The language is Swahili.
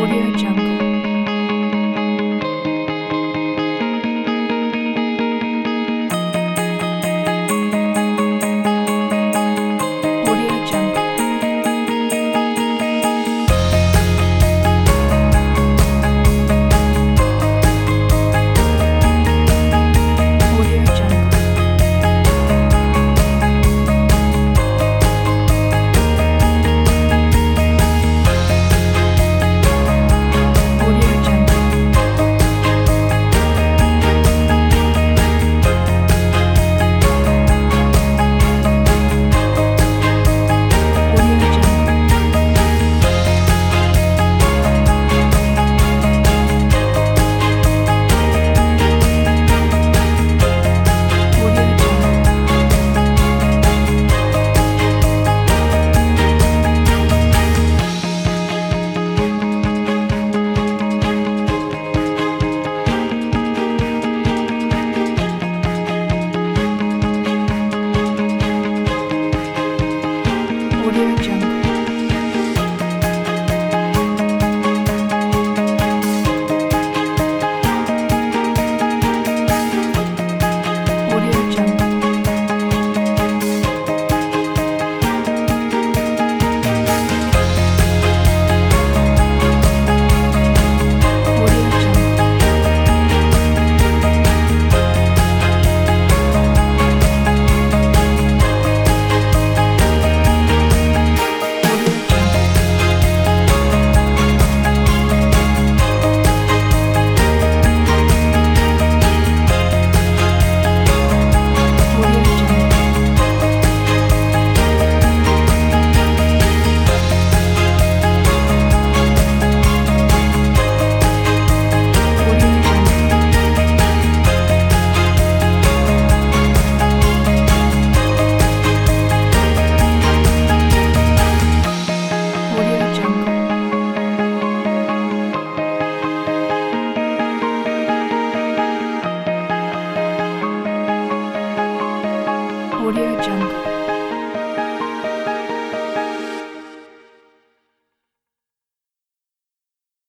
Audio Jungle. Audio Jungle. Audio Jungle. Audio Jungle. Audio Jungle. Audio Jungle. Audio Jungle. Audio Jungle. Audio Jungle. Audio Jungle. Audio Jungle. Audio Jungle. Audio Jungle. Audio Jungle.